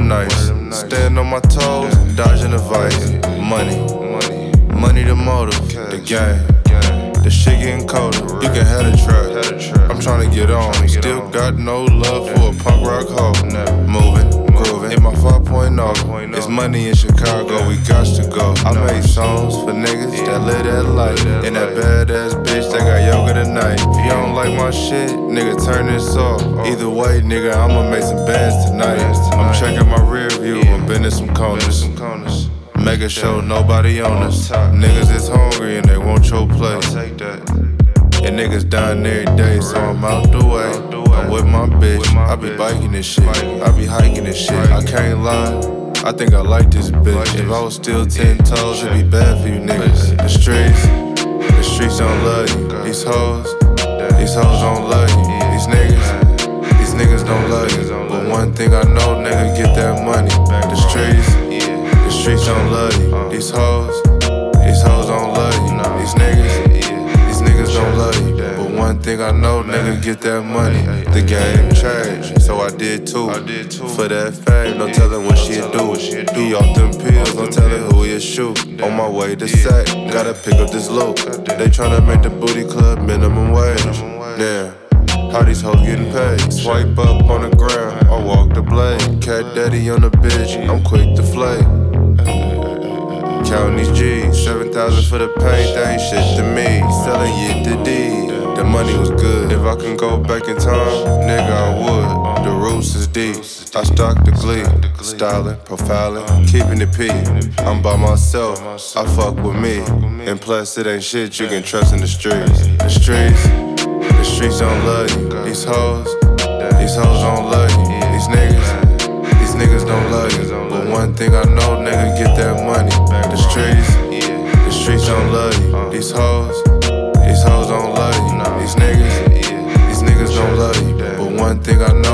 nights. Staying on my toes, dodging the vice. Money the motive, the game. The shit getting colder, you can have the track. I'm tryna get on, still got no love for a punk rock hoe. Moving, grooving, in my 5.0. It's money in Chicago, we got to go. I make songs for niggas that live that life. And that badass bitch that got yoga tonight. If you don't like my shit, nigga, turn this off. Either way, nigga, I'ma make some bands tonight. I'm checking my rear view, I'm bending some corners. Mega show, nobody on us. Niggas is hungry and they want your plate. And niggas dying every day, so I'm out the way. I'm with my bitch, I be biking this shit. I be hiking this shit. I can't lie, I think I like this bitch. If I was still 10 toes, it'd be bad for you niggas. The streets don't love you. These hoes don't love you. These niggas don't love you. But one thing I know, nigga, get that money. The streets don't love you. These hoes don't love you. These niggas don't love you. But one thing I know, nigga, get that money. The game changed, so I did too. For that fame, no telling what she'd do. He off them pills, no telling who he'll shoot. On my way to sack, gotta pick up this loot. They tryna make the booty club minimum wage. Yeah. How these hoes getting paid? Swipe up on the ground, or walk the blade. Cat daddy on the bitch, I'm quick to flake. Counting these G's, 7,000 for the paint, that ain't shit to me. Selling it to D, the money was good. If I can go back in time, nigga, I would. The roots is deep, I stock the glee. Styling, profiling, keeping it P. I'm by myself, I fuck with me. And plus, it ain't shit you can trust in the streets. The streets don't love you. These hoes don't love you. These niggas don't love you. But one thing I know, nigga, get that money. The streets don't love you. These hoes don't love you. These niggas don't love you. But one thing I know.